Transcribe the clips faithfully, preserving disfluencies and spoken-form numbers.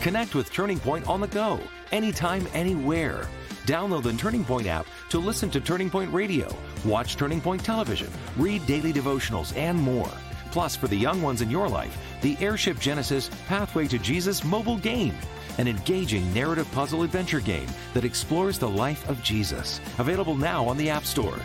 Connect with Turning Point on the go, anytime, anywhere. Download the Turning Point app to listen to Turning Point Radio, watch Turning Point Television, read daily devotionals, and more. Plus, for the young ones in your life, the Airship Genesis Pathway to Jesus mobile game, an engaging narrative puzzle adventure game that explores the life of Jesus. Available now on the App Store.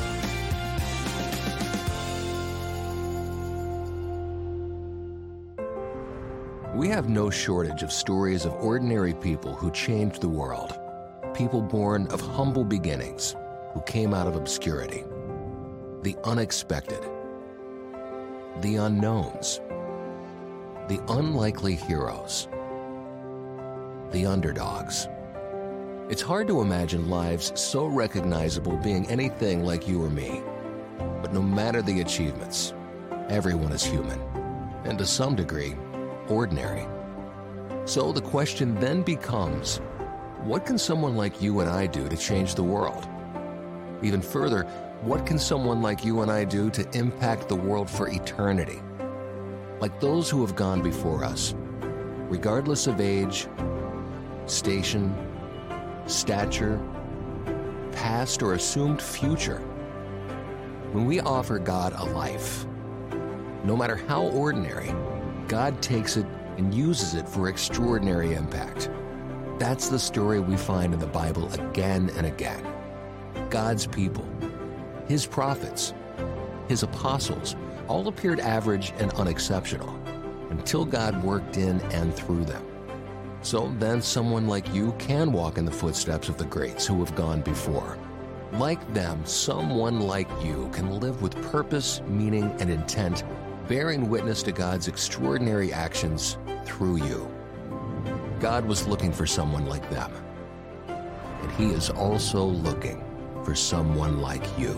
We have no shortage of stories of ordinary people who changed the world. People born of humble beginnings who came out of obscurity. The unexpected. The unknowns. The unlikely heroes. The underdogs. It's hard to imagine lives so recognizable being anything like you or me. But no matter the achievements, everyone is human, and to some degree, ordinary. So the question then becomes, what can someone like you and I do to change the world? Even further, what can someone like you and I do to impact the world for eternity? Like those who have gone before us, regardless of age, station, stature, past or assumed future. When we offer God a life, no matter how ordinary, God takes it and uses it for extraordinary impact. That's the story we find in the Bible again and again. God's people, His prophets, His apostles, all appeared average and unexceptional until God worked in and through them. So then someone like you can walk in the footsteps of the greats who have gone before. Like them, someone like you can live with purpose, meaning, and intent, bearing witness to God's extraordinary actions through you. God was looking for someone like them, and He is also looking for someone like you.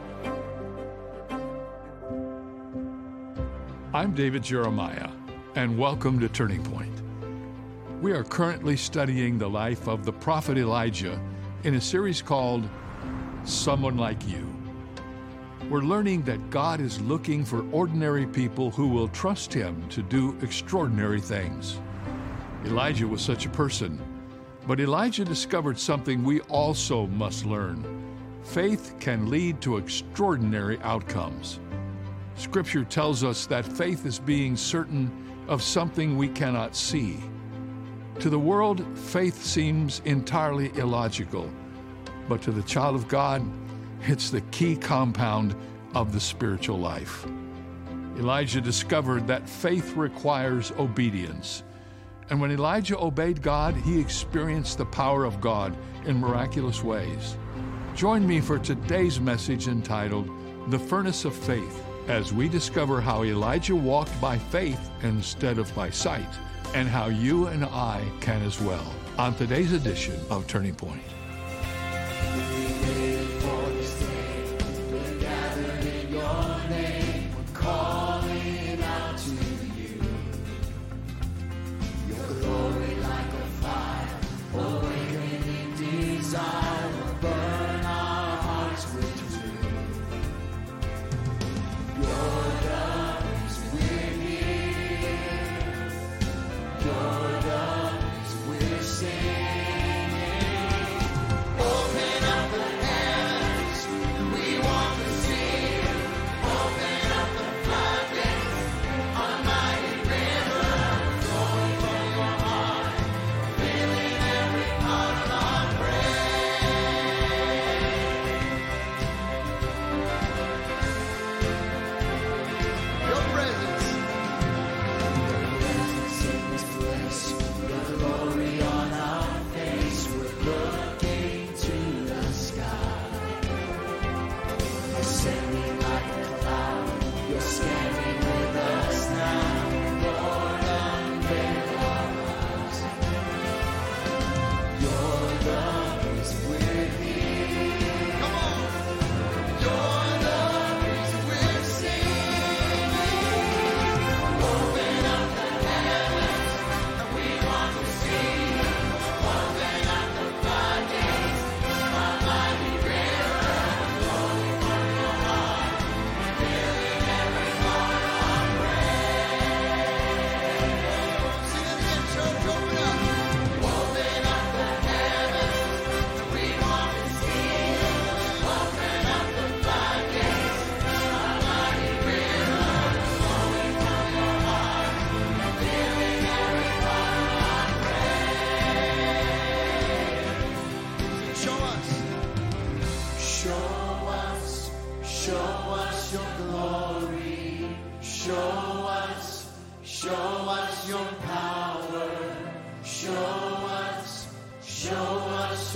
I'm David Jeremiah, and welcome to Turning Point. We are currently studying the life of the prophet Elijah in a series called Someone Like You. We're learning that God is looking for ordinary people who will trust Him to do extraordinary things. Elijah was such a person, but Elijah discovered something we also must learn. Faith can lead to extraordinary outcomes. Scripture tells us that faith is being certain of something we cannot see. To the world, faith seems entirely illogical, but to the child of God, it's the key compound of the spiritual life. Elijah discovered that faith requires obedience. And when Elijah obeyed God, he experienced the power of God in miraculous ways. Join me for today's message entitled, The Furnace of Faith, as we discover how Elijah walked by faith instead of by sight, and how you and I can as well, on today's edition of Turning Point.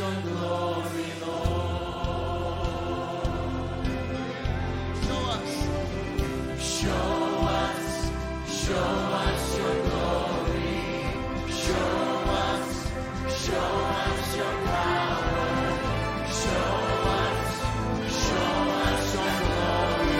your glory, Lord. Show us. Show us. Show us your glory. Show us. Show us your power. Show us. Show us your glory,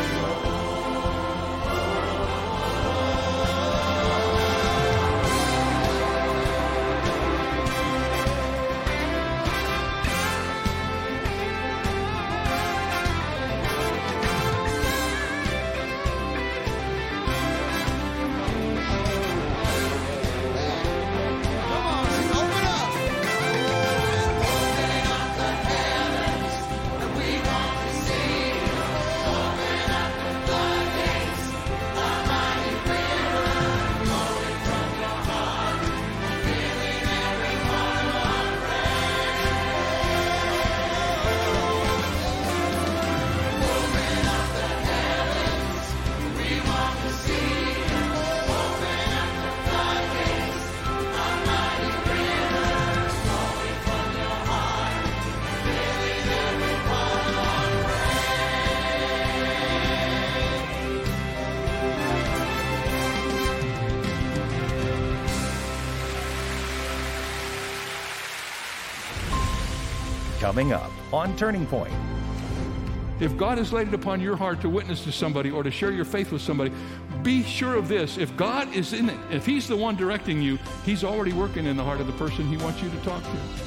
Coming up on Turning Point. If God has laid it upon your heart to witness to somebody or to share your faith with somebody, be sure of this. If God is in it, if He's the one directing you, He's already working in the heart of the person He wants you to talk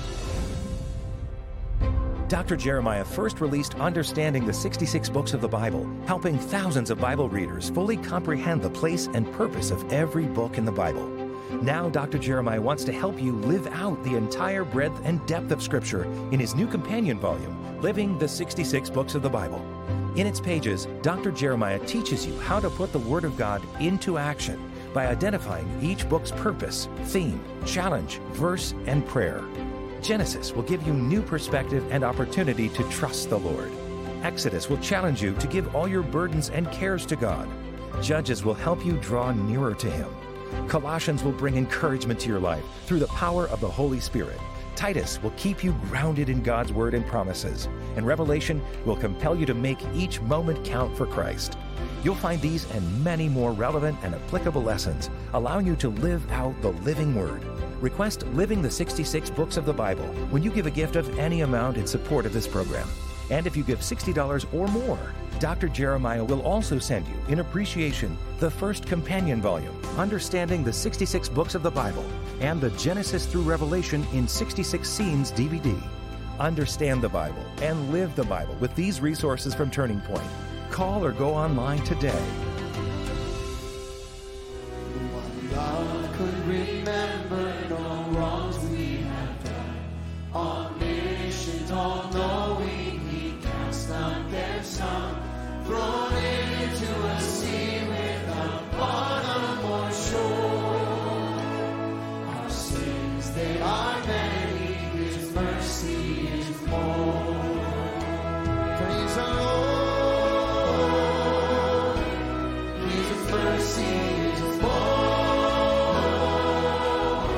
to. Doctor Jeremiah first released Understanding the sixty-six Books of the Bible, helping thousands of Bible readers fully comprehend the place and purpose of every book in the Bible. Now, Doctor Jeremiah wants to help you live out the entire breadth and depth of Scripture in his new companion volume, Living the sixty-six Books of the Bible. In its pages, Doctor Jeremiah teaches you how to put the Word of God into action by identifying each book's purpose, theme, challenge, verse, and prayer. Genesis will give you new perspective and opportunity to trust the Lord. Exodus will challenge you to give all your burdens and cares to God. Judges will help you draw nearer to Him. Colossians will bring encouragement to your life through the power of the Holy Spirit. Titus will keep you grounded in God's Word and promises. And Revelation will compel you to make each moment count for Christ. You'll find these and many more relevant and applicable lessons, allowing you to live out the living Word. Request Living the sixty-six Books of the Bible when you give a gift of any amount in support of this program. And if you give sixty dollars or more, Doctor Jeremiah will also send you, in appreciation, the first companion volume, Understanding the sixty-six Books of the Bible, and the Genesis through Revelation in sixty-six Scenes D V D. Understand the Bible and live the Bible with these resources from Turning Point. Call or go online today. One love could remember no wrongs we have done. Omniscient, all-knowing, He cast out their sum. Thrown into a sea without bottom or shore. Our sins, they are many, His mercy is more. Praise the Lord, His mercy is more.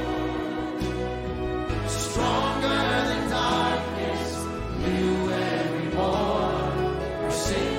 Stronger than darkness, new every morn. Our sins,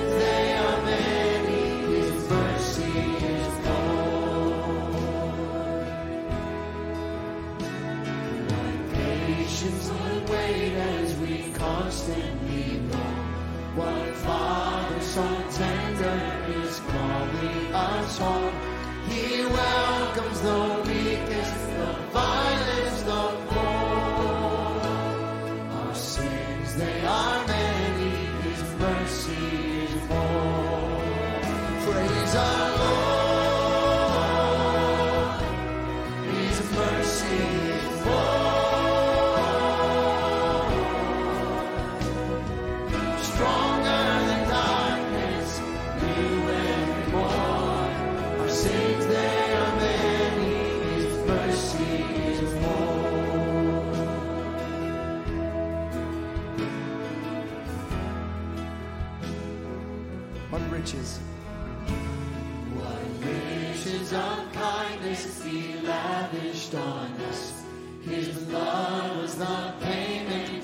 would wait as we constantly go. What Father so tender is calling us home. He welcomes the weakest, the vilest, the poor. Our sins, they are many, His mercy is more. Praise our Lord, His mercy is more. Riches. What riches of kindness He lavished on us. His blood was the payment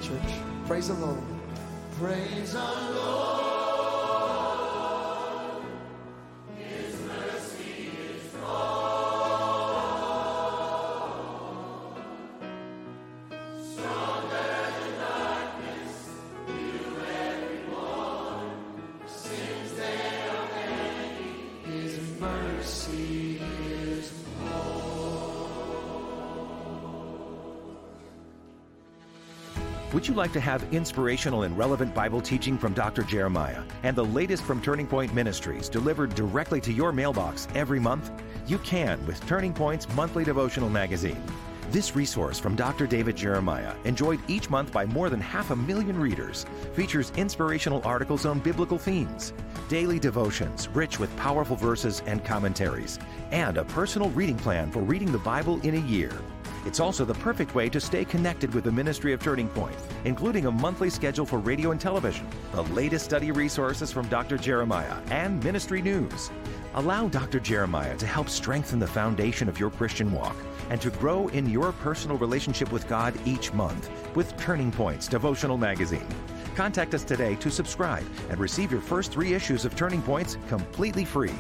church. Praise the Lord. Praise the Lord. His mercy is strong. Stronger than darkness. You every morn. Sins there are many. His mercy is Would you like to have inspirational and relevant Bible teaching from Doctor Jeremiah and the latest from Turning Point Ministries delivered directly to your mailbox every month? You can with Turning Point's monthly devotional magazine. This resource from Doctor David Jeremiah, enjoyed each month by more than half a million readers, features inspirational articles on biblical themes, daily devotions rich with powerful verses and commentaries, and a personal reading plan for reading the Bible in a year. It's also the perfect way to stay connected with the ministry of Turning Point, including a monthly schedule for radio and television, the latest study resources from Doctor Jeremiah, and ministry news. Allow Doctor Jeremiah to help strengthen the foundation of your Christian walk and to grow in your personal relationship with God each month with Turning Point's devotional magazine. Contact us today to subscribe and receive your first three issues of Turning Points completely free.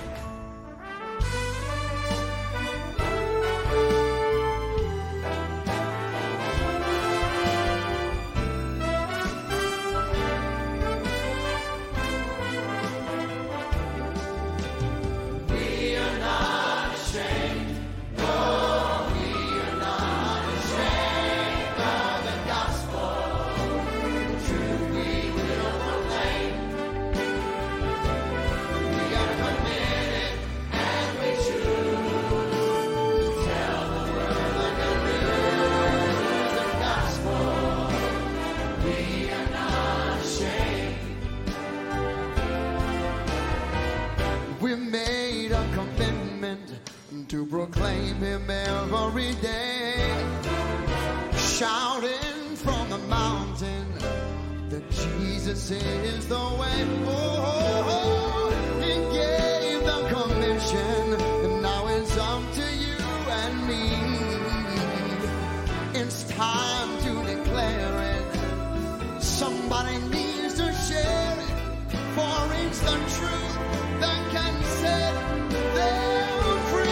To proclaim him every day, shouting from the mountain that Jesus is the way. Oh, he gave the commission, and now it's up to you and me. It's time to declare it. Somebody needs to share it, for it's the truth that can set them free.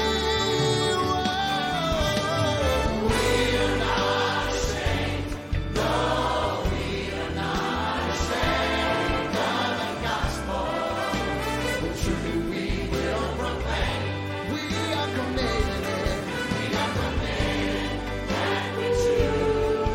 Thank you.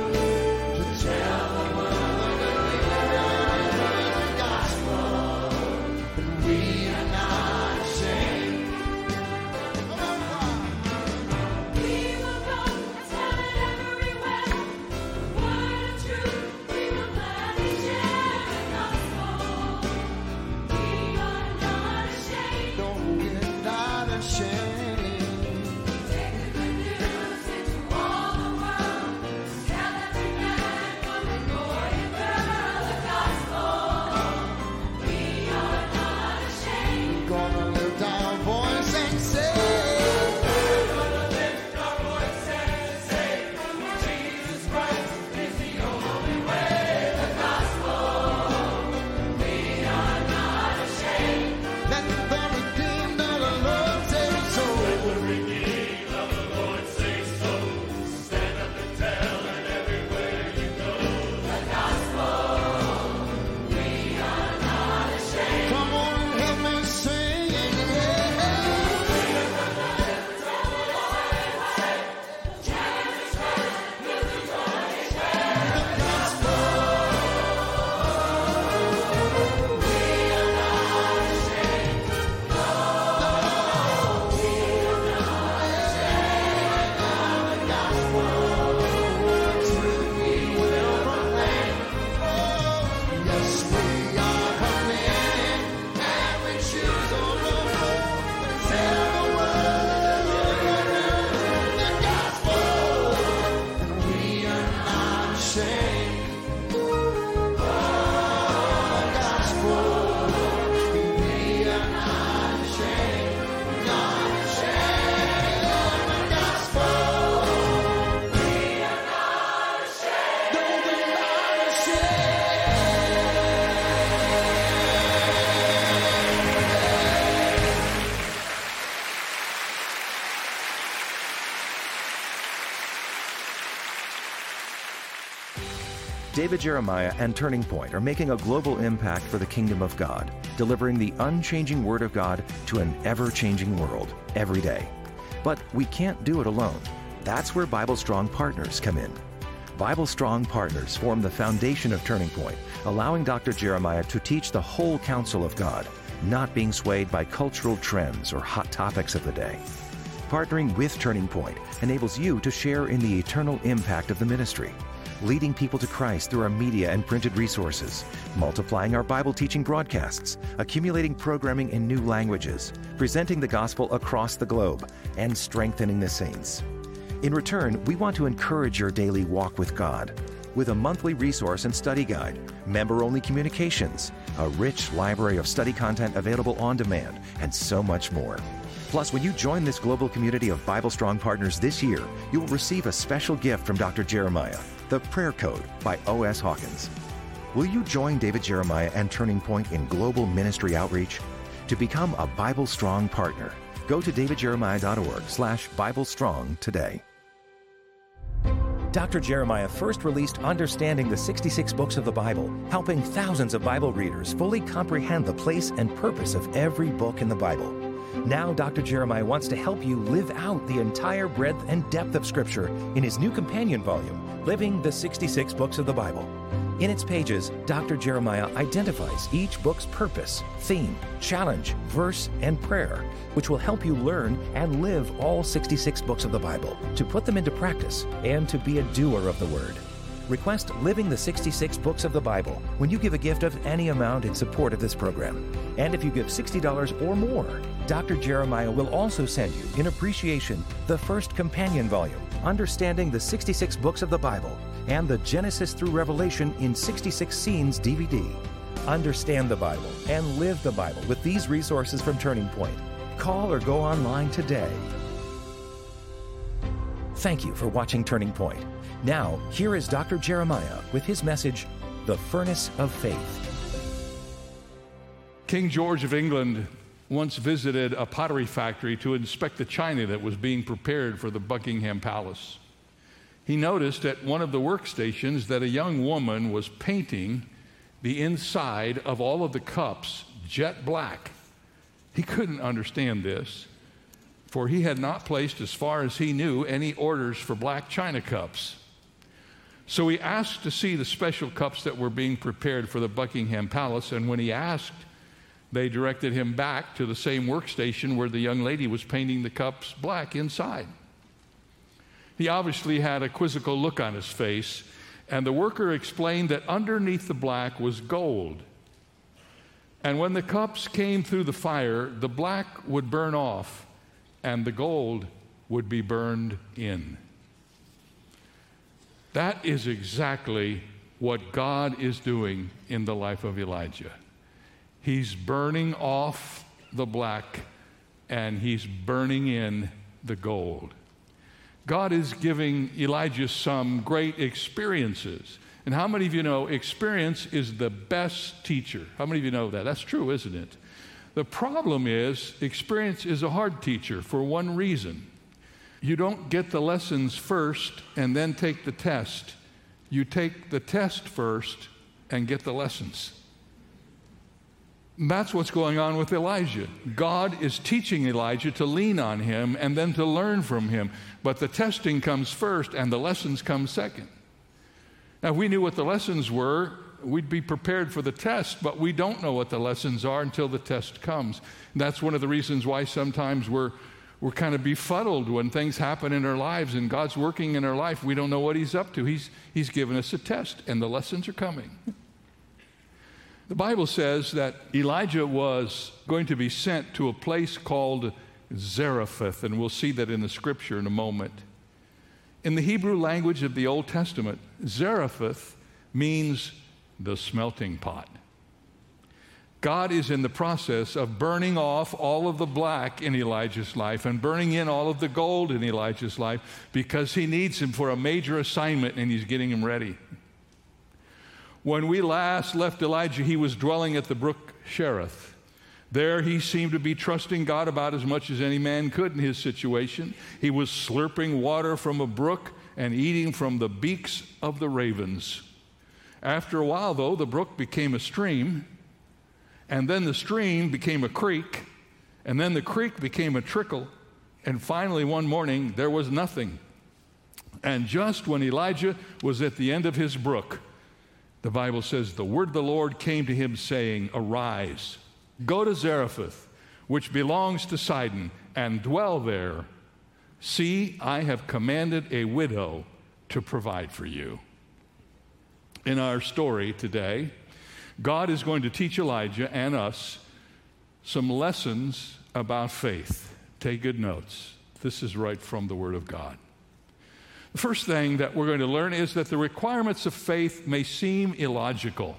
David Jeremiah and Turning Point are making a global impact for the kingdom of God, delivering the unchanging Word of God to an ever-changing world every day. But we can't do it alone. That's where Bible Strong Partners come in. Bible Strong Partners form the foundation of Turning Point, allowing Doctor Jeremiah to teach the whole counsel of God, not being swayed by cultural trends or hot topics of the day. Partnering with Turning Point enables you to share in the eternal impact of the ministry, leading people to Christ through our media and printed resources, multiplying our Bible teaching broadcasts, accumulating programming in new languages, presenting the gospel across the globe, and strengthening the saints. In return, we want to encourage your daily walk with God with a monthly resource and study guide, member-only communications, a rich library of study content available on demand, and so much more. Plus, when you join this global community of Bible Strong Partners this year, you will receive a special gift from Doctor Jeremiah, the Prayer Code by O S Hawkins. Will you join David Jeremiah and Turning Point in global ministry outreach? To become a Bible Strong Partner, go to davidjeremiah.org slash Bible Strong today. Doctor Jeremiah first released Understanding the sixty-six Books of the Bible, helping thousands of Bible readers fully comprehend the place and purpose of every book in the Bible. Now, Doctor Jeremiah wants to help you live out the entire breadth and depth of Scripture in his new companion volume, Living the sixty-six Books of the Bible. In its pages, Doctor Jeremiah identifies each book's purpose, theme, challenge, verse, and prayer, which will help you learn and live all sixty-six books of the Bible, to put them into practice, and to be a doer of the Word. Request Living the sixty-six Books of the Bible when you give a gift of any amount in support of this program. And if you give sixty dollars or more, Doctor Jeremiah will also send you, in appreciation, the first companion volume, Understanding the sixty-six Books of the Bible, and the Genesis through Revelation in sixty-six Scenes D V D. Understand the Bible and live the Bible with these resources from Turning Point. Call or go online today. Thank you for watching Turning Point. Now, here is Doctor Jeremiah with his message, The Furnace of Faith. King George of England once visited a pottery factory to inspect the china that was being prepared for the Buckingham Palace. He noticed at one of the workstations that a young woman was painting the inside of all of the cups jet black. He couldn't understand this, for he had not placed, as far as he knew, any orders for black china cups. So he asked to see the special cups that were being prepared for the Buckingham Palace, and when he asked, they directed him back to the same workstation where the young lady was painting the cups black inside. He obviously had a quizzical look on his face, and the worker explained that underneath the black was gold. And when the cups came through the fire, the black would burn off, and the gold would be burned in. That is exactly what God is doing in the life of Elijah. He's burning off the black, and he's burning in the gold. God is giving Elijah some great experiences. And how many of you know experience is the best teacher? How many of you know that? That's true, isn't it? The problem is experience is a hard teacher for one reason. You don't get the lessons first and then take the test. You take the test first and get the lessons. And that's what's going on with Elijah. God is teaching Elijah to lean on him and then to learn from him. But the testing comes first and the lessons come second. Now, if we knew what the lessons were, we'd be prepared for the test, but we don't know what the lessons are until the test comes. And that's one of the reasons why sometimes we're we're kind of befuddled when things happen in our lives and God's working in our life. We don't know what he's up to. He's, he's given us a test, and the lessons are coming. The Bible says that Elijah was going to be sent to a place called Zarephath, and we'll see that in the scripture in a moment. In the Hebrew language of the Old Testament, Zarephath means the smelting pot. God is in the process of burning off all of the black in Elijah's life and burning in all of the gold in Elijah's life because he needs him for a major assignment, and he's getting him ready. When we last left Elijah, he was dwelling at the brook Cherith. There he seemed to be trusting God about as much as any man could in his situation. He was slurping water from a brook and eating from the beaks of the ravens. After a while, though, the brook became a stream, and then the stream became a creek, and then the creek became a trickle, and finally one morning there was nothing. And just when Elijah was at the end of his brook, the Bible says, the word of the Lord came to him saying, "Arise, go to Zarephath, which belongs to Sidon, and dwell there. See, I have commanded a widow to provide for you." In our story today, God is going to teach Elijah and us some lessons about faith. Take good notes. This is right from the Word of God. The first thing that we're going to learn is that the requirements of faith may seem illogical.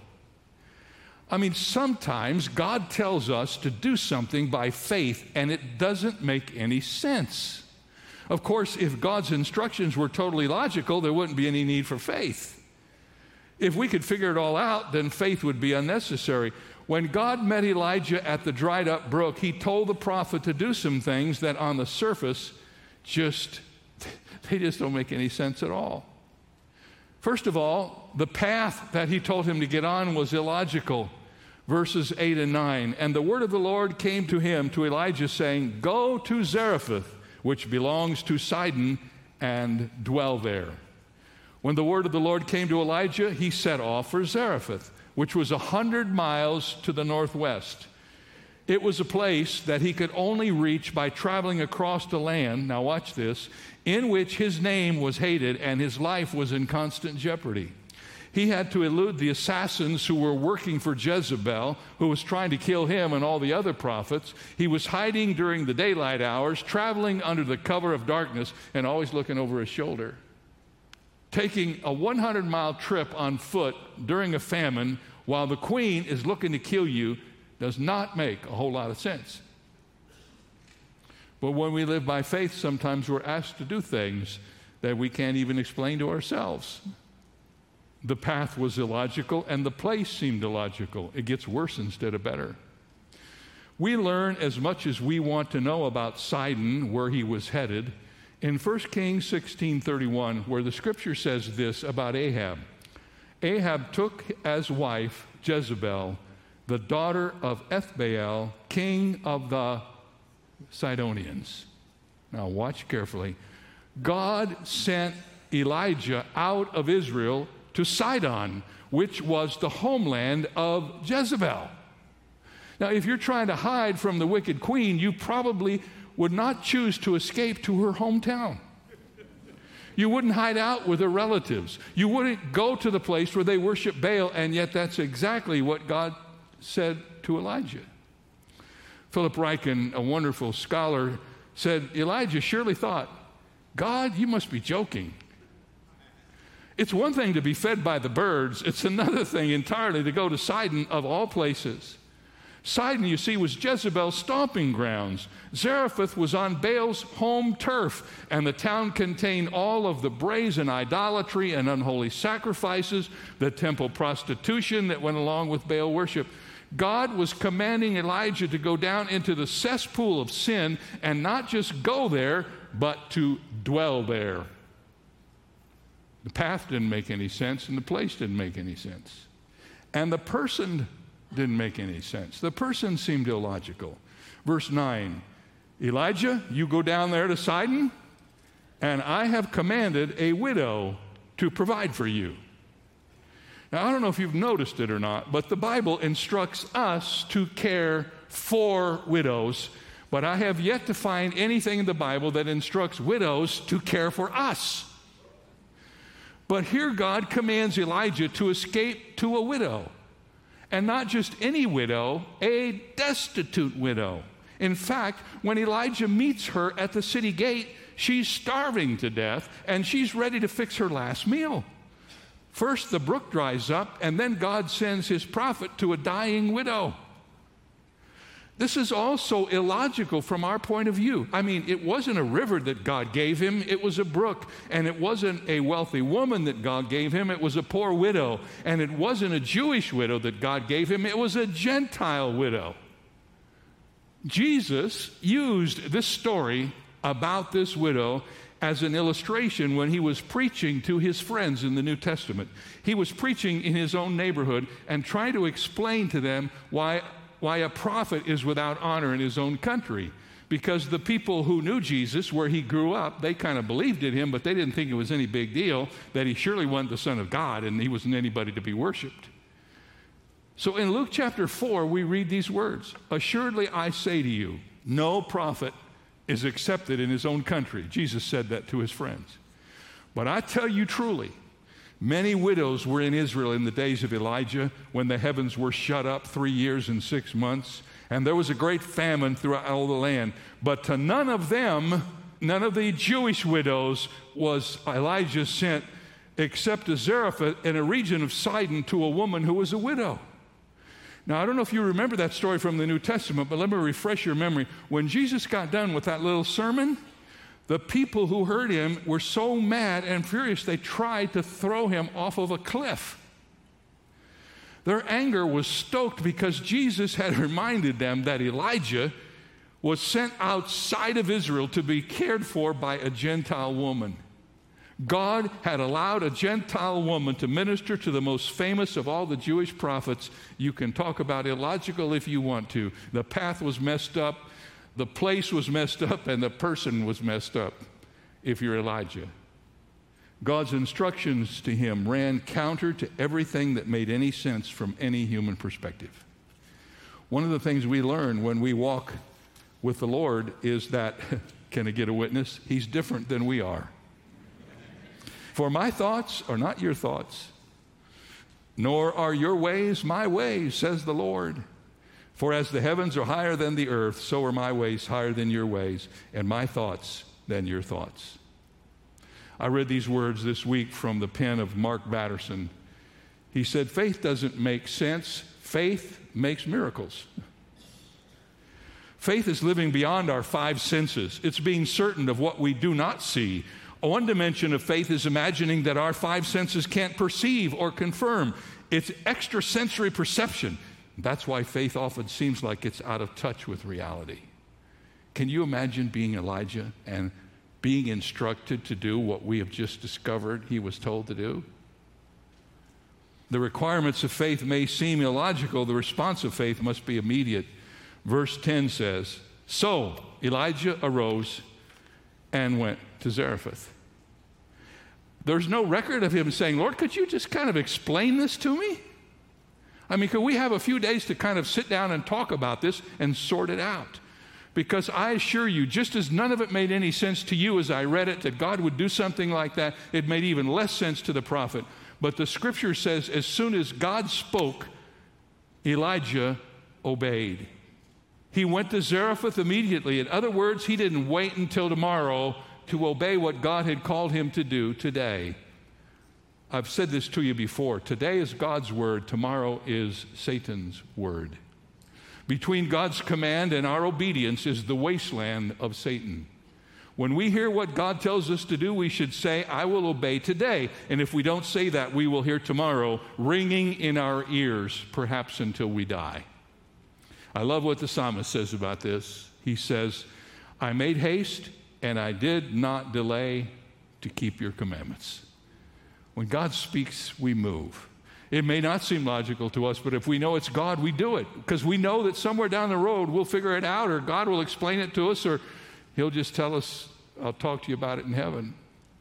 I mean, sometimes God tells us to do something by faith, and it doesn't make any sense. Of course, if God's instructions were totally logical, there wouldn't be any need for faith. If we could figure it all out, then faith would be unnecessary. When God met Elijah at the dried up brook, he told the prophet to do some things that on the surface just, they just don't make any sense at all. First of all, the path that he told him to get on was illogical. Verses eight and nine, "And the word of the Lord came to him, to Elijah, saying, Go to Zarephath, which belongs to Sidon, and dwell there. When the word of the Lord came to Elijah, he set off for Zarephath, which was a hundred miles to the northwest. It was a place that he could only reach by traveling across the land," now watch this, "in which his name was hated and his life was in constant jeopardy. He had to elude the assassins who were working for Jezebel, who was trying to kill him and all the other prophets. He was hiding during the daylight hours, traveling under the cover of darkness, and always looking over his shoulder. Taking a hundred mile trip on foot during a famine while the queen is looking to kill you does not make a whole lot of sense. But when we live by faith, sometimes we're asked to do things that we can't even explain to ourselves. The path was illogical, and the place seemed illogical. It gets worse instead of better. We learn as much as we want to know about Sidon, where he was headed, in First Kings sixteen thirty-one, where the scripture says this about Ahab. Ahab took as wife Jezebel, the daughter of Ethbaal, king of the Sidonians. Now watch carefully. God sent Elijah out of Israel to Sidon, which was the homeland of Jezebel. Now, if you're trying to hide from the wicked queen, you probably would not choose to escape to her hometown. You wouldn't hide out with her relatives. You wouldn't go to the place where they worship Baal, and yet that's exactly what God said to Elijah. Philip Ryken, a wonderful scholar, said, Elijah surely thought, God, you must be joking. It's one thing to be fed by the birds. It's another thing entirely to go to Sidon, of all places. Sidon, you see, was Jezebel's stomping grounds. Zarephath was on Baal's home turf, and the town contained all of the brazen idolatry and unholy sacrifices, the temple prostitution that went along with Baal worship. God was commanding Elijah to go down into the cesspool of sin and not just go there, but to dwell there. The path didn't make any sense, and the place didn't make any sense. And the person didn't make any sense. The person seemed illogical. Verse nine, Elijah, you go down there to Sidon, and I have commanded a widow to provide for you. Now, I don't know if you've noticed it or not, but the Bible instructs us to care for widows, but I have yet to find anything in the Bible that instructs widows to care for us. But here God commands Elijah to escape to a widow. And not just any widow, a destitute widow. In fact, when Elijah meets her at the city gate, she's starving to death, and she's ready to fix her last meal. First, the brook dries up, and then God sends his prophet to a dying widow. This is also illogical from our point of view. I mean, it wasn't a river that God gave him, it was a brook. And it wasn't a wealthy woman that God gave him, it was a poor widow. And it wasn't a Jewish widow that God gave him, it was a Gentile widow. Jesus used this story about this widow as an illustration when he was preaching to his friends in the New Testament. He was preaching in his own neighborhood and trying to explain to them why, why a prophet is without honor in his own country. Because the people who knew Jesus, where he grew up, they kind of believed in him, but they didn't think it was any big deal, that he surely wasn't the Son of God and he wasn't anybody to be worshiped. So in Luke chapter four, we read these words, "Assuredly I say to you, no prophet is accepted in his own country." Jesus said that to his friends. "But I tell you truly, many widows were in Israel in the days of Elijah, when the heavens were shut up three years and six months, and there was a great famine throughout all the land. But to none of them, none of the Jewish widows, was Elijah sent, except to Zarephath in a region of Sidon, to a woman who was a widow." Now, I don't know if you remember that story from the New Testament, but let me refresh your memory. When Jesus got done with that little sermon, the people who heard him were so mad and furious, they tried to throw him off of a cliff. Their anger was stoked because Jesus had reminded them that Elijah was sent outside of Israel to be cared for by a Gentile woman. God had allowed a Gentile woman to minister to the most famous of all the Jewish prophets. You can talk about illogical if you want to. The path was messed up, the place was messed up, and the person was messed up if you're Elijah. God's instructions to him ran counter to everything that made any sense from any human perspective. One of the things we learn when we walk with the Lord is that, can I get a witness? He's different than we are. "For my thoughts are not your thoughts, nor are your ways my ways, says the Lord. For as the heavens are higher than the earth, so are my ways higher than your ways, and my thoughts than your thoughts." I read these words this week from the pen of Mark Batterson. He said, "Faith doesn't make sense. Faith makes miracles." Faith is living beyond our five senses. It's being certain of what we do not see. One dimension of faith is imagining that our five senses can't perceive or confirm. It's extrasensory perception. That's why faith often seems like it's out of touch with reality. Can you imagine being Elijah and being instructed to do what we have just discovered he was told to do? The requirements of faith may seem illogical. The response of faith must be immediate. Verse ten says, "So Elijah arose and went to Zarephath." There's no record of him saying, "Lord, could you just kind of explain this to me? I mean, could we have a few days to kind of sit down and talk about this and sort it out?" Because I assure you, just as none of it made any sense to you as I read it, that God would do something like that, it made even less sense to the prophet. But the scripture says as soon as God spoke, Elijah obeyed. He went to Zarephath immediately. In other words, he didn't wait until tomorrow to obey what God had called him to do today. I've said this to you before. Today is God's word. Tomorrow is Satan's word. Between God's command and our obedience is the wasteland of Satan. When we hear what God tells us to do, we should say, "I will obey today." And if we don't say that, we will hear tomorrow ringing in our ears, perhaps until we die. I love what the psalmist says about this. He says, "I made haste and I did not delay to keep your commandments." When God speaks, we move. It may not seem logical to us, but if we know it's God, we do it. Because we know that somewhere down the road we'll figure it out, or God will explain it to us, or he'll just tell us, "I'll talk to you about it in heaven."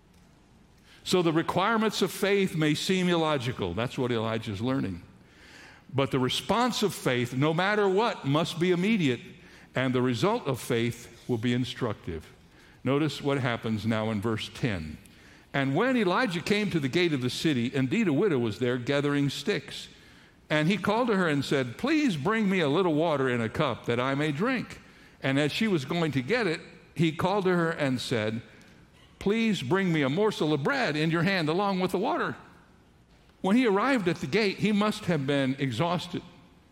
So the requirements of faith may seem illogical. That's what Elijah's learning. But the response of faith, no matter what, must be immediate, and the result of faith will be instructive. Notice what happens now in verse ten. "And when Elijah came to the gate of the city, indeed a widow was there gathering sticks. And he called to her and said, 'Please bring me a little water in a cup that I may drink.' And as she was going to get it, he called to her and said, 'Please bring me a morsel of bread in your hand along with the water.'" When he arrived at the gate, he must have been exhausted.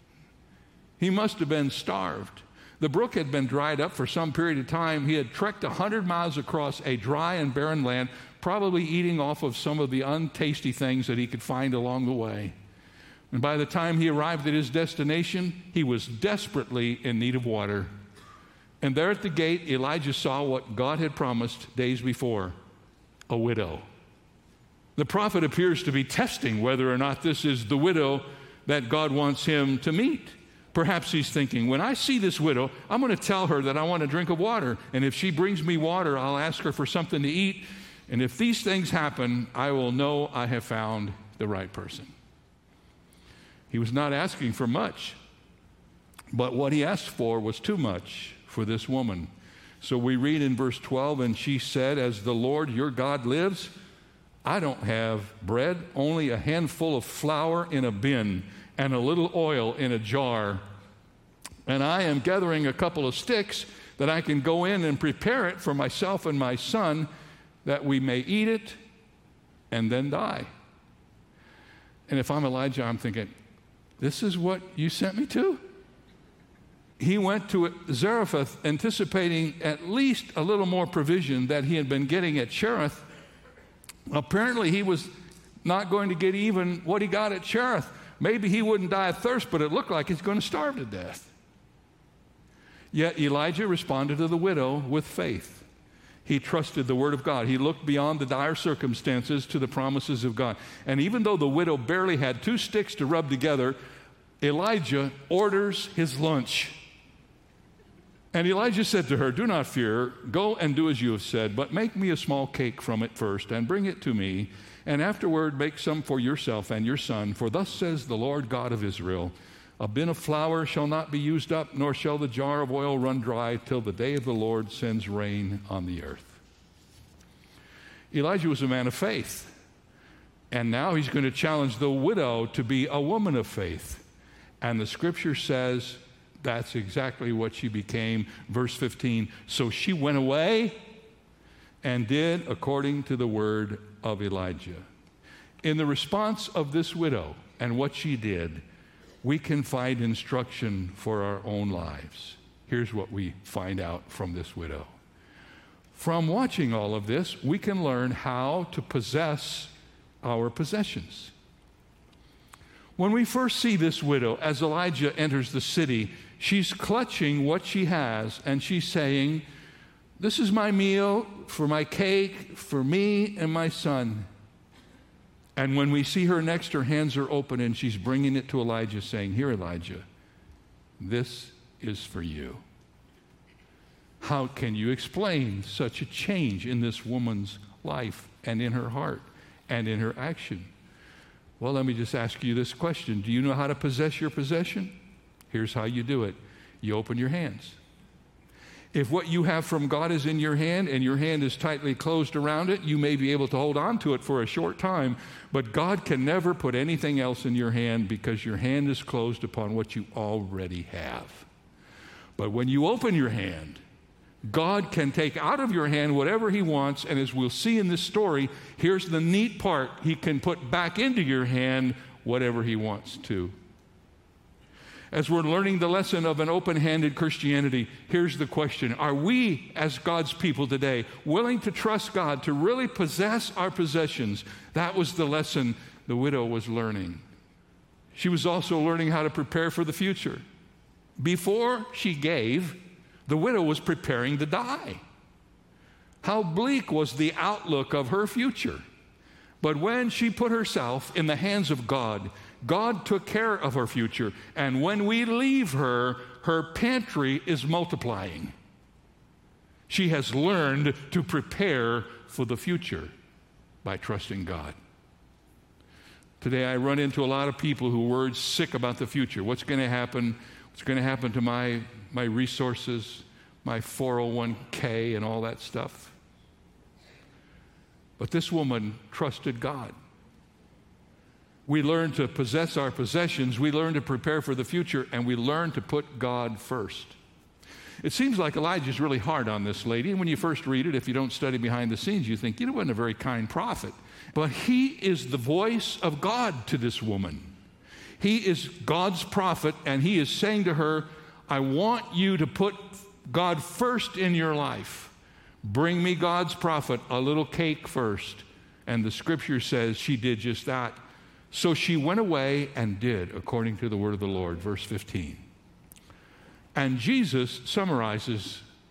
He must have been starved. The brook had been dried up for some period of time. He had trekked one hundred miles across a dry and barren land, probably eating off of some of the untasty things that he could find along the way. And by the time he arrived at his destination, he was desperately in need of water. And there at the gate, Elijah saw what God had promised days before, a widow. The prophet appears to be testing whether or not this is the widow that God wants him to meet. Perhaps he's thinking, when I see this widow, I'm going to tell her that I want a drink of water. And if she brings me water, I'll ask her for something to eat. And if these things happen, I will know I have found the right person. He was not asking for much, but what he asked for was too much for this woman. So we read in verse twelve, and she said, as the Lord your God lives, I don't have bread, only a handful of flour in a bin and a little oil in a jar. And I am gathering a couple of sticks that I can go in and prepare it for myself and my son, that we may eat it and then die. And if I'm Elijah, I'm thinking, this is what you sent me to? He went to Zarephath anticipating at least a little more provision that he had been getting at Cherith. Apparently, he was not going to get even what he got at Cherith. Maybe he wouldn't die of thirst, but it looked like he's going to starve to death. Yet Elijah responded to the widow with faith. He trusted the word of God. He looked beyond the dire circumstances to the promises of God. And even though the widow barely had two sticks to rub together, Elijah orders his lunch. And Elijah said to her, do not fear, go and do as you have said, but make me a small cake from it first and bring it to me, and afterward make some for yourself and your son, for thus says the Lord God of Israel, a bin of flour shall not be used up, nor shall the jar of oil run dry till the day of the Lord sends rain on the earth. Elijah was a man of faith, and now he's going to challenge the widow to be a woman of faith. And the scripture says that's exactly what she became. Verse fifteen, so she went away and did according to the word of Elijah. In the response of this widow and what she did, we can find instruction for our own lives. Here's what we find out from this widow. From watching all of this, we can learn how to possess our possessions. When we first see this widow, as Elijah enters the city, she's clutching what she has, and she's saying, this is my meal for my cake, for me and my son. And when we see her next, her hands are open, and she's bringing it to Elijah, saying, here, Elijah, this is for you. How can you explain such a change in this woman's life and in her heart and in her action? Well, let me just ask you this question. Do you know how to possess your possession? Here's how you do it. You open your hands. If what you have from God is in your hand and your hand is tightly closed around it, you may be able to hold on to it for a short time, but God can never put anything else in your hand because your hand is closed upon what you already have. But when you open your hand, God can take out of your hand whatever he wants, and as we'll see in this story, here's the neat part. He can put back into your hand whatever he wants to. As we're learning the lesson of an open-handed Christianity, here's the question. Are we, as God's people today, willing to trust God to really possess our possessions? That was the lesson the widow was learning. She was also learning how to prepare for the future. Before she gave, the widow was preparing to die. How bleak was the outlook of her future. But when she put herself in the hands of God, God took care of her future. And when we leave her, her pantry is multiplying. She has learned to prepare for the future by trusting God. Today I run into a lot of people who are sick about the future. What's going to happen? What's going to happen to my, my resources, my four oh one k and all that stuff? But this woman trusted God. We learn to possess our possessions, we learn to prepare for the future, and we learn to put God first. It seems like Elijah's really hard on this lady, and when you first read it, if you don't study behind the scenes, you think, you know, he wasn't a very kind prophet. But he is the voice of God to this woman. He is God's prophet, and he is saying to her, I want you to put God first in your life. Bring me God's prophet, a little cake first. And the scripture says she did just that. So she went away and did according to the word of the Lord. Verse fifteen. And Jesus summarizes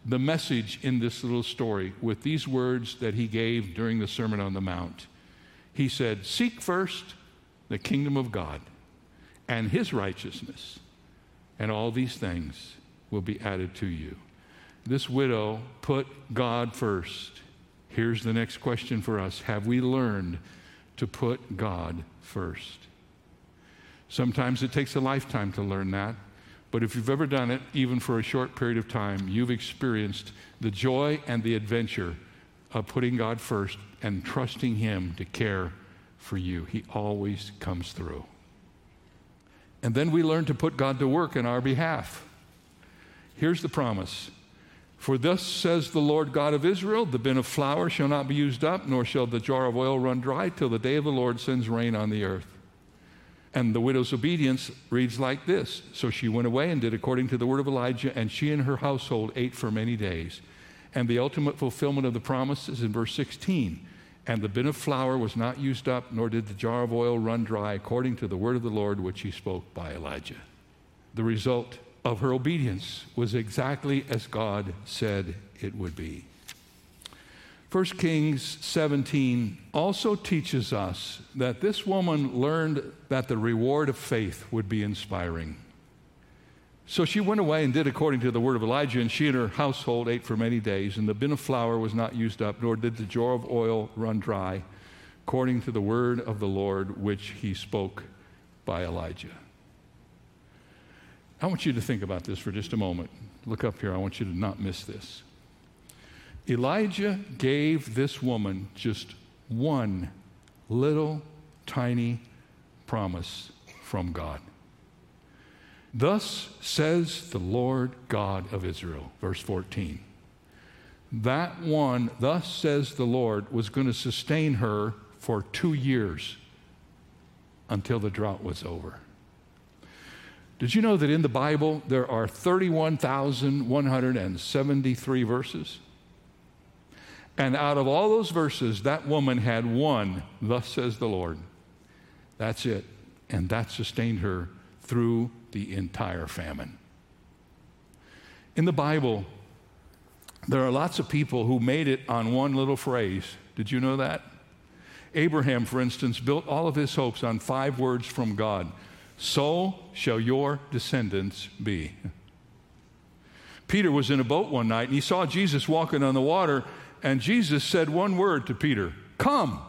the message in this little story with these words that he gave during the Sermon on the Mount. He said, "Seek first the kingdom of God and his righteousness, and all these things will be added to you." This widow put God first. Here's the next question for us. Have we learned to put God first? Sometimes it takes a lifetime to learn that, but if you've ever done it, even for a short period of time, you've experienced the joy and the adventure of putting God first and trusting him to care for you. He always comes through. And then we learn to put God to work in our behalf. Here's the promise. "For thus says the Lord God of Israel, the bin of flour shall not be used up, nor shall the jar of oil run dry, till the day of the Lord sends rain on the earth." And the widow's obedience reads like this. "So she went away and did according to the word of Elijah, and she and her household ate for many days." And the ultimate fulfillment of the promise is in verse sixteen. "And the bin of flour was not used up, nor did the jar of oil run dry, according to the word of the Lord which he spoke by Elijah." The result of her obedience was exactly as God said it would be. First Kings seventeen also teaches us that this woman learned that the reward of faith would be inspiring. "So she went away and did according to the word of Elijah, and she and her household ate for many days, and the bin of flour was not used up, nor did the jar of oil run dry, according to the word of the Lord which he spoke by Elijah." I want you to think about this for just a moment. Look up here. I want you to not miss this. Elijah gave this woman just one little tiny promise from God. "Thus says the Lord God of Israel," verse fourteen. That one, "thus says the Lord," was going to sustain her for two years until the drought was over. Did you know that in the Bible there are thirty-one thousand one hundred seventy-three verses? And out of all those verses, that woman had one, "Thus says the Lord." That's it. And that sustained her through the entire famine. In the Bible, there are lots of people who made it on one little phrase. Did you know that? Abraham, for instance, built all of his hopes on five words from God. "So shall your descendants be." Peter was in a boat one night, and he saw Jesus walking on the water, and Jesus said one word to Peter, "Come."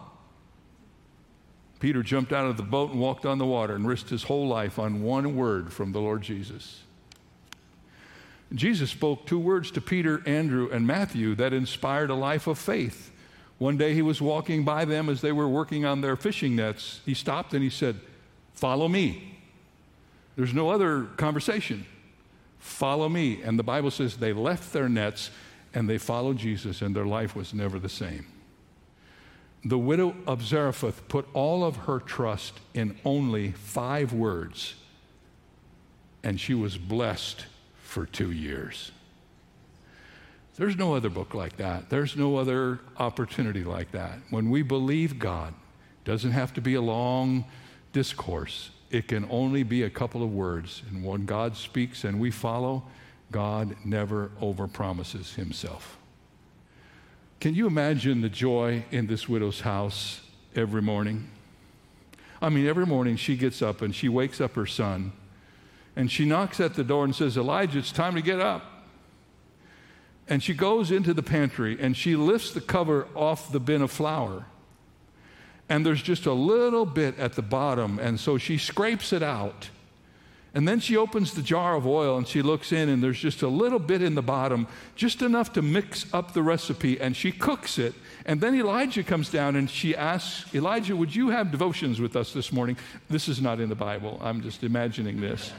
Peter jumped out of the boat and walked on the water and risked his whole life on one word from the Lord Jesus. Jesus spoke two words to Peter, Andrew, and Matthew that inspired a life of faith. One day he was walking by them as they were working on their fishing nets. He stopped and he said, "Follow me." There's no other conversation. Follow me. And the Bible says they left their nets and they followed Jesus, and their life was never the same. The widow of Zarephath put all of her trust in only five words, and she was blessed for two years. There's no other book like that. There's no other opportunity like that. When we believe God, it doesn't have to be a long discourse. It can only be a couple of words. And when God speaks and we follow, God never overpromises himself. Can you imagine the joy in this widow's house every morning? I mean, every morning she gets up and she wakes up her son, and she knocks at the door and says, "Elijah, it's time to get up." And she goes into the pantry and she lifts the cover off the bin of flour. And there's just a little bit at the bottom, and so she scrapes it out. And then she opens the jar of oil and she looks in, and there's just a little bit in the bottom, just enough to mix up the recipe, and she cooks it. And then Elijah comes down and she asks, "Elijah, would you have devotions with us this morning?" This is not in the Bible. I'm just imagining this.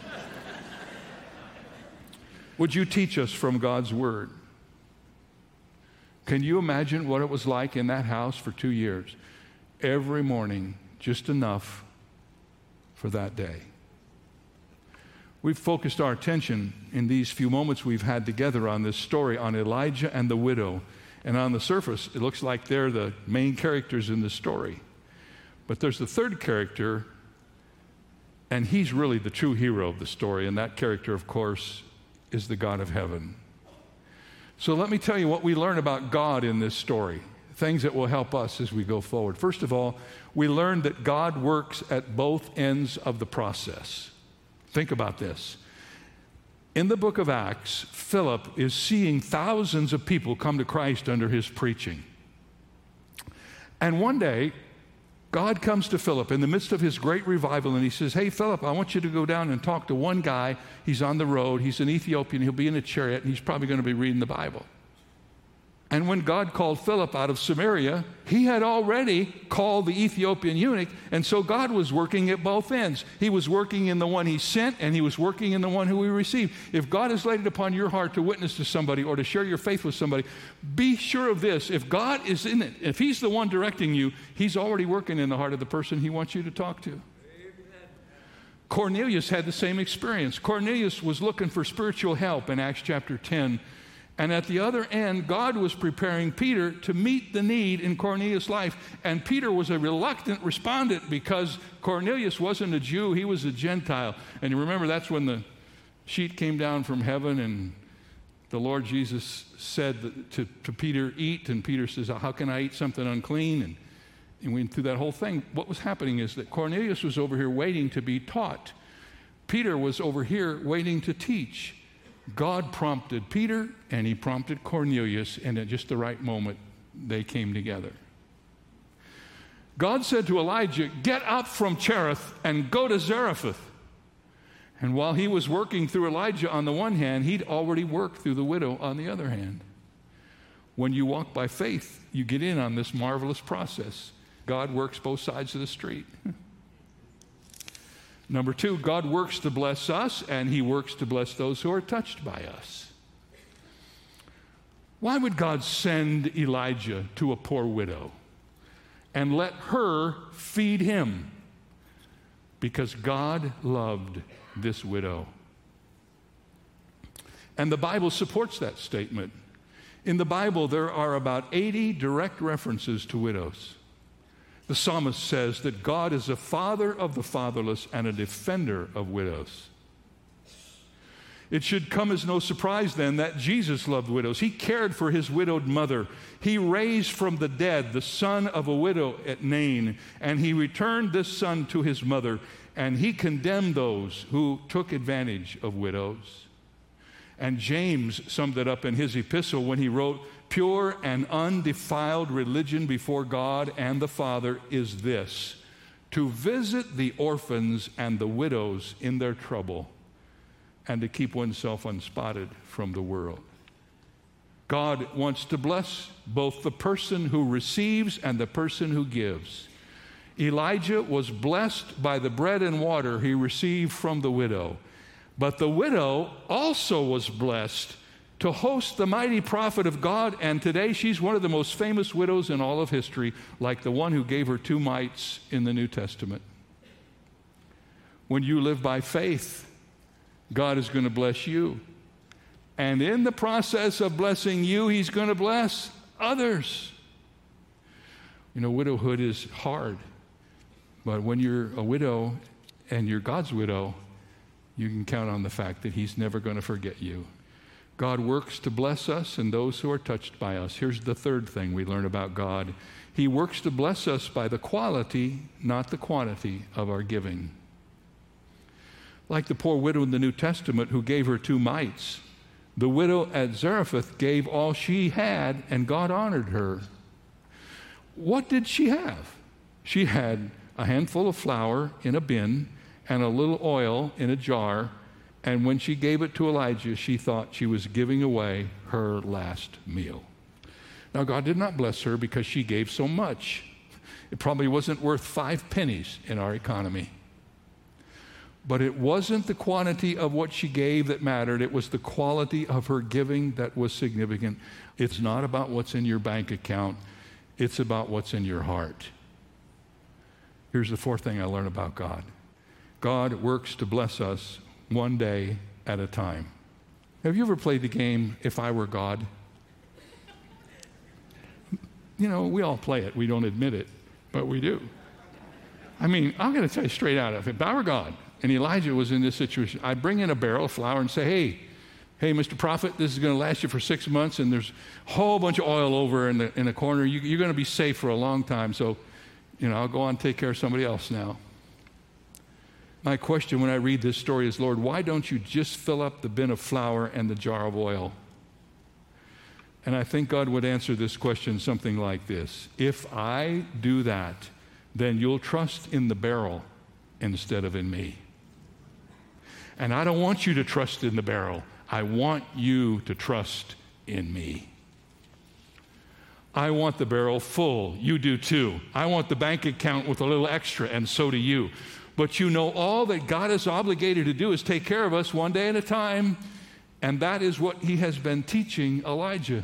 "Would you teach us from God's word?" Can you imagine what it was like in that house for two years? Every morning, just enough for that day. We've focused our attention in these few moments we've had together on this story on Elijah and the widow. And on the surface, it looks like they're the main characters in the story. But there's the third character, and he's really the true hero of the story. And that character, of course, is the God of heaven. So let me tell you what we learn about God in this story, things that will help us as we go forward. First of all, we learn that God works at both ends of the process. Think about this. In the book of Acts, Philip is seeing thousands of people come to Christ under his preaching. And one day, God comes to Philip in the midst of his great revival, and he says, hey, Philip, I want you to go down and talk to one guy. He's on the road. He's an Ethiopian. He'll be in a chariot, and he's probably going to be reading the Bible. And when God called Philip out of Samaria, he had already called the Ethiopian eunuch, and so God was working at both ends. He was working in the one he sent, and he was working in the one who he received. If God has laid it upon your heart to witness to somebody or to share your faith with somebody, be sure of this. If God is in it, if he's the one directing you, he's already working in the heart of the person he wants you to talk to. Amen. Cornelius had the same experience. Cornelius was looking for spiritual help in Acts chapter ten. And at the other end, God was preparing Peter to meet the need in Cornelius' life. And Peter was a reluctant respondent because Cornelius wasn't a Jew, he was a Gentile. And you remember that's when the sheet came down from heaven and the Lord Jesus said to, to Peter, eat. And Peter says, how can I eat something unclean? And, and we went through that whole thing. What was happening is that Cornelius was over here waiting to be taught. Peter was over here waiting to teach. God prompted Peter, and he prompted Cornelius, and at just the right moment, they came together. God said to Elijah, get up from Cherith and go to Zarephath. And while he was working through Elijah on the one hand, he'd already worked through the widow on the other hand. When you walk by faith, you get in on this marvelous process. God works both sides of the street. Number two, God works to bless us, and he works to bless those who are touched by us. Why would God send Elijah to a poor widow and let her feed him? Because God loved this widow. And the Bible supports that statement. In the Bible, there are about eighty direct references to widows. The psalmist says that God is a father of the fatherless and a defender of widows. It should come as no surprise then that Jesus loved widows. He cared for his widowed mother. He raised from the dead the son of a widow at Nain, and he returned this son to his mother, and he condemned those who took advantage of widows. And James summed it up in his epistle when he wrote, pure and undefiled religion before God and the Father is this, to visit the orphans and the widows in their trouble, and to keep oneself unspotted from the world. God wants to bless both the person who receives and the person who gives. Elijah was blessed by the bread and water he received from the widow, but the widow also was blessed to host the mighty prophet of God, and today she's one of the most famous widows in all of history, like the one who gave her two mites in the New Testament. When you live by faith, God is going to bless you. And in the process of blessing you, he's going to bless others. You know, widowhood is hard, but when you're a widow and you're God's widow, you can count on the fact that he's never going to forget you. God works to bless us and those who are touched by us. Here's the third thing we learn about God. He works to bless us by the quality, not the quantity, of our giving. Like the poor widow in the New Testament who gave her two mites, the widow at Zarephath gave all she had, and God honored her. What did she have? She had a handful of flour in a bin and a little oil in a jar. And when she gave it to Elijah, she thought she was giving away her last meal. Now, God did not bless her because she gave so much. It probably wasn't worth five pennies in our economy. But it wasn't the quantity of what she gave that mattered. It was the quality of her giving that was significant. It's not about what's in your bank account. It's about what's in your heart. Here's the fourth thing I learned about God. God works to bless us one day at a time. Have you ever played the game, If I Were God? You know, we all play it. We don't admit it, but we do. I mean, I'm going to tell you straight out, if I were God and Elijah was in this situation, I'd bring in a barrel of flour and say, hey, Hey, Mister Prophet, this is going to last you for six months, and there's a whole bunch of oil over in the in the corner. You, you're going to be safe for a long time, so, you know, I'll go on and take care of somebody else now. My question when I read this story is, Lord, why don't you just fill up the bin of flour and the jar of oil? And I think God would answer this question something like this: if I do that, then you'll trust in the barrel instead of in me. And I don't want you to trust in the barrel. I want you to trust in me. I want the barrel full. You do too. I want the bank account with a little extra, and so do you. But you know, all that God is obligated to do is take care of us one day at a time, and that is what he has been teaching Elijah.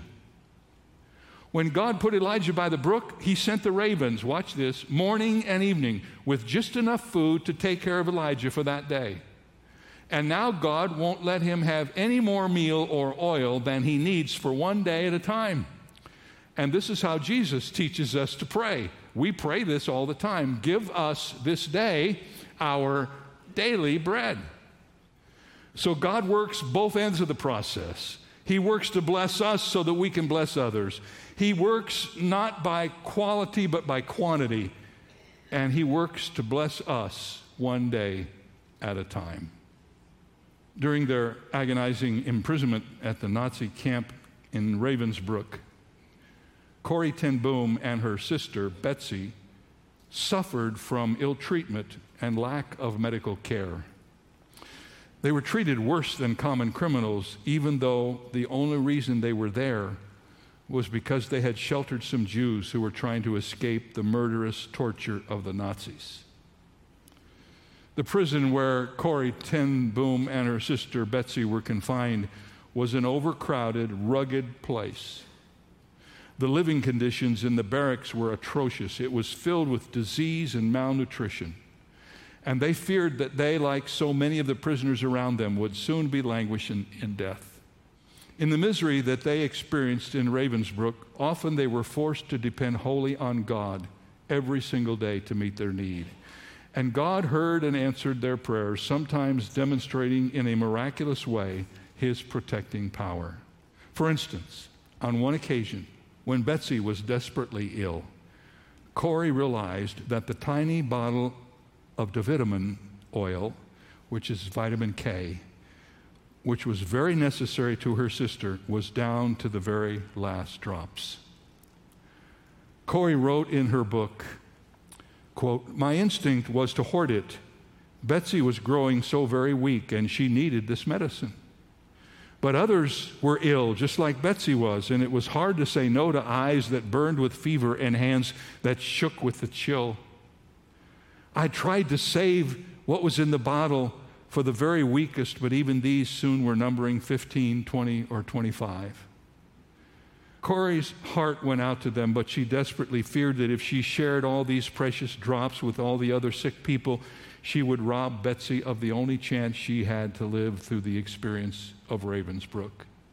When God put Elijah by the brook, he sent the ravens, watch this, morning and evening, with just enough food to take care of Elijah for that day. And now God won't let him have any more meal or oil than he needs for one day at a time. And this is how Jesus teaches us to pray. We pray this all the time. Give us this day our daily bread. So God works both ends of the process. He works to bless us so that we can bless others. He works not by quality but by quantity. And he works to bless us one day at a time. During their agonizing imprisonment at the Nazi camp in Ravensbrück, Corrie ten Boom and her sister, Betsy, suffered from ill treatment and lack of medical care. They were treated worse than common criminals, even though the only reason they were there was because they had sheltered some Jews who were trying to escape the murderous torture of the Nazis. The prison where Corrie ten Boom and her sister Betsy were confined was an overcrowded, rugged place. The living conditions in the barracks were atrocious. It was filled with disease and malnutrition. And they feared that they, like so many of the prisoners around them, would soon be languishing in death. In the misery that they experienced in Ravensbrück, often they were forced to depend wholly on God every single day to meet their need. And God heard and answered their prayers, sometimes demonstrating in a miraculous way his protecting power. For instance, on one occasion, when Betsy was desperately ill, Corrie realized that the tiny bottle of Davitamin oil, which is vitamin K, which was very necessary to her sister, was down to the very last drops. Corrie wrote in her book, quote, "My instinct was to hoard it. Betsy was growing so very weak and she needed this medicine. But others were ill, just like Betsy was, and it was hard to say no to eyes that burned with fever and hands that shook with the chill. I tried to save what was in the bottle for the very weakest, but even these soon were numbering fifteen, twenty, or twenty-five. Corrie's heart went out to them, but she desperately feared that if she shared all these precious drops with all the other sick people, she would rob Betsy of the only chance she had to live through the experience of Ravensbrück.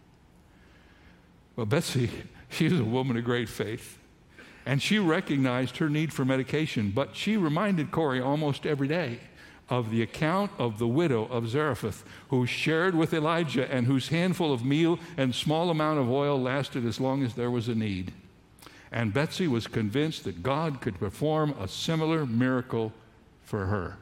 Well, Betsy, she was a woman of great faith, and she recognized her need for medication, but she reminded Corrie almost every day of the account of the widow of Zarephath, who shared with Elijah and whose handful of meal and small amount of oil lasted as long as there was a need. And Betsy was convinced that God could perform a similar miracle for her.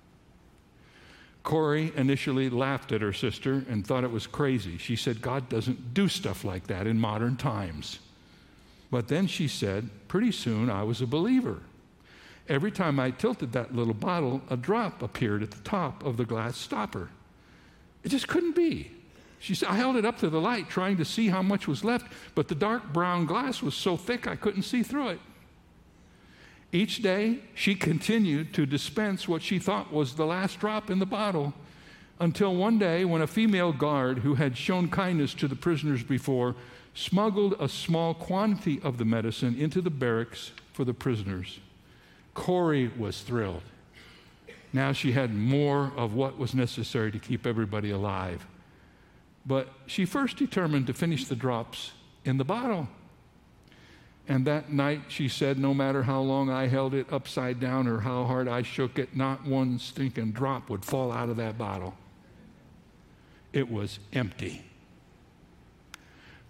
Corrie initially laughed at her sister and thought it was crazy. She said, God doesn't do stuff like that in modern times. But then she said, pretty soon I was a believer. Every time I tilted that little bottle, a drop appeared at the top of the glass stopper. It just couldn't be. She said, I held it up to the light trying to see how much was left, but the dark brown glass was so thick I couldn't see through it. Each day, she continued to dispense what she thought was the last drop in the bottle, until one day when a female guard who had shown kindness to the prisoners before smuggled a small quantity of the medicine into the barracks for the prisoners. Corrie was thrilled. Now she had more of what was necessary to keep everybody alive. But she first determined to finish the drops in the bottle. And that night she said, no matter how long I held it upside down or how hard I shook it, not one stinking drop would fall out of that bottle. It was empty.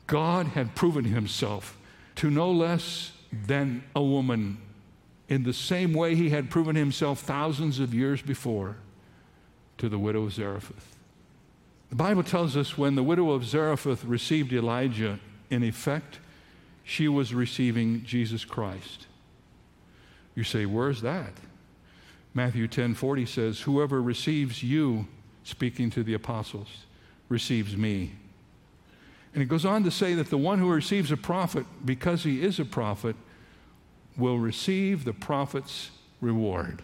God had proven himself to no less than a woman in the same way he had proven himself thousands of years before to the widow of Zarephath. The Bible tells us when the widow of Zarephath received Elijah, in effect, she was receiving Jesus Christ. You say, where's that? Matthew ten forty says, whoever receives you, speaking to the apostles, receives me. And it goes on to say that the one who receives a prophet, because he is a prophet, will receive the prophet's reward.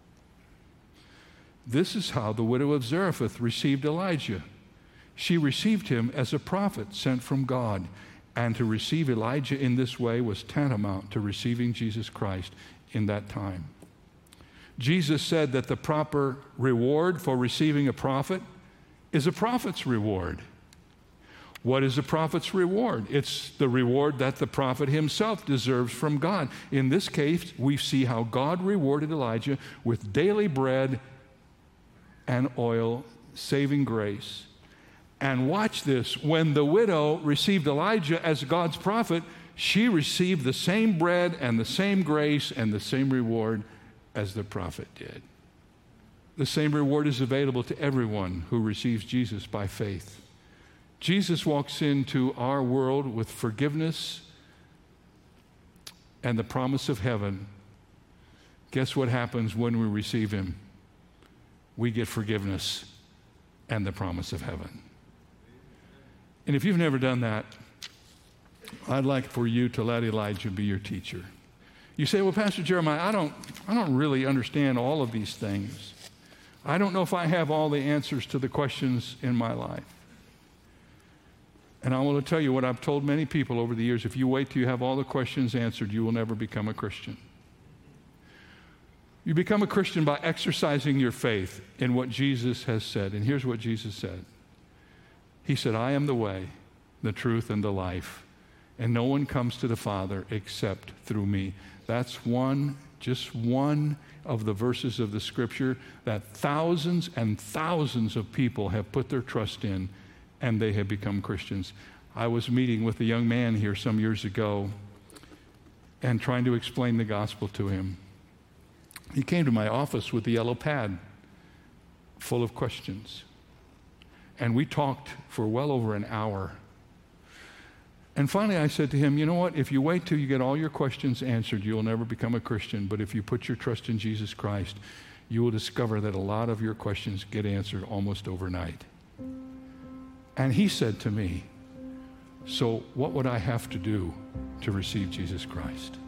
This is how the widow of Zarephath received Elijah. She received him as a prophet sent from God. And to receive Elijah in this way was tantamount to receiving Jesus Christ in that time. Jesus said that the proper reward for receiving a prophet is a prophet's reward. What is a prophet's reward? It's the reward that the prophet himself deserves from God. In this case, we see how God rewarded Elijah with daily bread and oil, saving grace. And watch this, when the widow received Elijah as God's prophet, she received the same bread and the same grace and the same reward as the prophet did. The same reward is available to everyone who receives Jesus by faith. Jesus walks into our world with forgiveness and the promise of heaven. Guess what happens when we receive him? We get forgiveness and the promise of heaven. And if you've never done that, I'd like for you to let Elijah be your teacher. You say, well, Pastor Jeremiah, I don't, I don't really understand all of these things. I don't know if I have all the answers to the questions in my life. And I want to tell you what I've told many people over the years. If you wait till you have all the questions answered, you will never become a Christian. You become a Christian by exercising your faith in what Jesus has said. And here's what Jesus said. He said, I am the way, the truth, and the life. And no one comes to the Father except through me. That's one, just one of the verses of the Scripture that thousands and thousands of people have put their trust in, and they have become Christians. I was meeting with a young man here some years ago and trying to explain the gospel to him. He came to my office with a yellow pad full of questions. And we talked for well over an hour. And finally I said to him, you know what, if you wait till you get all your questions answered, you'll never become a Christian. But if you put your trust in Jesus Christ, you will discover that a lot of your questions get answered almost overnight. And he said to me, so what would I have to do to receive Jesus Christ?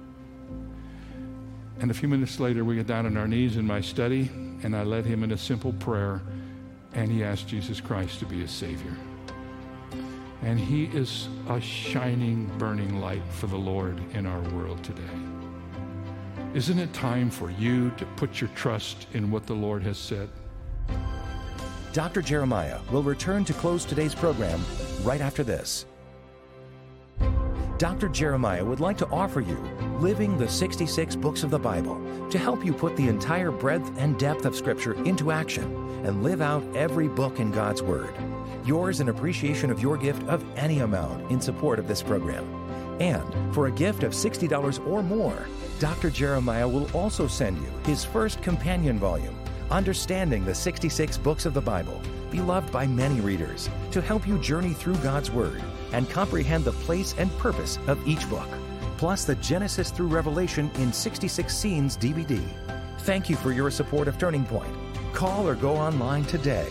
And a few minutes later, we got down on our knees in my study, and I led him in a simple prayer, and he asked Jesus Christ to be his Savior. And he is a shining, burning light for the Lord in our world today. Isn't it time for you to put your trust in what the Lord has said? Doctor Jeremiah will return to close today's program right after this. Doctor Jeremiah would like to offer you Living the sixty-six Books of the Bible to help you put the entire breadth and depth of Scripture into action and live out every book in God's Word. Yours in appreciation of your gift of any amount in support of this program. And for a gift of sixty dollars or more, Doctor Jeremiah will also send you his first companion volume, Understanding the sixty-six Books of the Bible, beloved by many readers, to help you journey through God's Word and comprehend the place and purpose of each book, plus the Genesis through Revelation in sixty-six Scenes D V D. Thank you for your support of Turning Point. Call or go online today.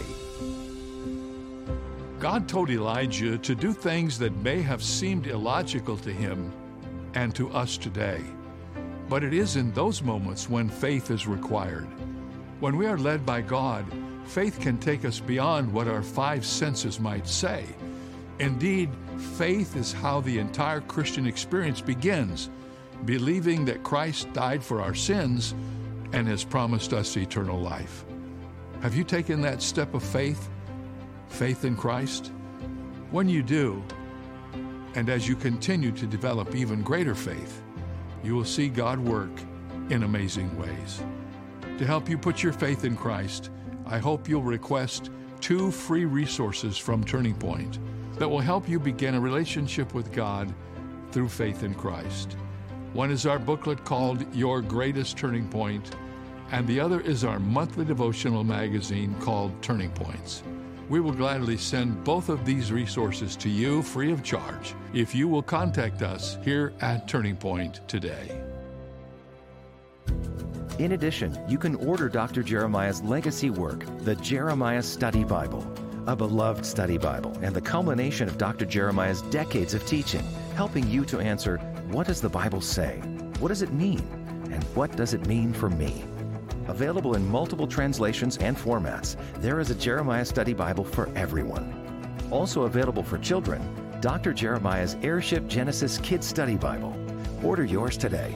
God told Elijah to do things that may have seemed illogical to him and to us today. But it is in those moments when faith is required. When we are led by God, faith can take us beyond what our five senses might say. Indeed, faith is how the entire Christian experience begins, believing that Christ died for our sins and has promised us eternal life. Have you taken that step of faith? Faith in Christ? When you do, and as you continue to develop even greater faith, you will see God work in amazing ways. To help you put your faith in Christ, I hope you'll request two free resources from Turning Point. that will help you begin a relationship with God through faith in Christ. One is our booklet called Your Greatest Turning Point, and the other is our monthly devotional magazine called Turning Points. We will gladly send both of these resources to you free of charge if you will contact us here at Turning Point today. In addition, you can order Doctor Jeremiah's legacy work, the Jeremiah Study Bible, a beloved study Bible and the culmination of Doctor Jeremiah's decades of teaching, helping you to answer, what does the Bible say? What does it mean? And what does it mean for me? Available in multiple translations and formats, there is a Jeremiah Study Bible for everyone. Also available for children, Doctor Jeremiah's Airship Genesis Kids Study Bible. Order yours today.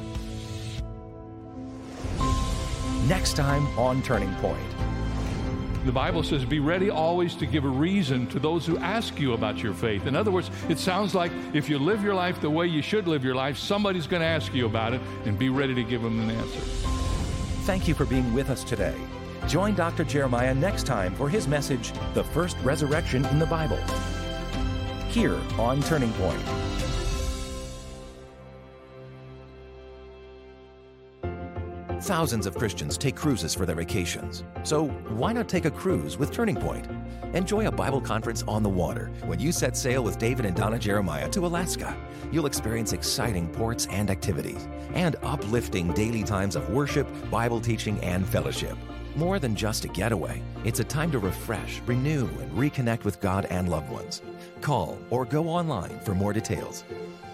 Next time on Turning Point. The Bible says, be ready always to give a reason to those who ask you about your faith. In other words, it sounds like if you live your life the way you should live your life, somebody's going to ask you about it, and be ready to give them an answer. Thank you for being with us today. Join Doctor Jeremiah next time for his message, The First Resurrection in the Bible, here on Turning Point. Thousands of Christians take cruises for their vacations. So why not take a cruise with Turning Point? Enjoy a Bible conference on the water when you set sail with David and Donna Jeremiah to Alaska. You'll experience exciting ports and activities and uplifting daily times of worship, Bible teaching, and fellowship. More than just a getaway, it's a time to refresh, renew, and reconnect with God and loved ones. Call or go online for more details.